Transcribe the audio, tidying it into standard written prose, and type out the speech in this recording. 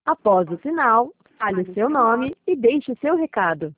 Após o sinal, fale o seu nome e deixe seu recado.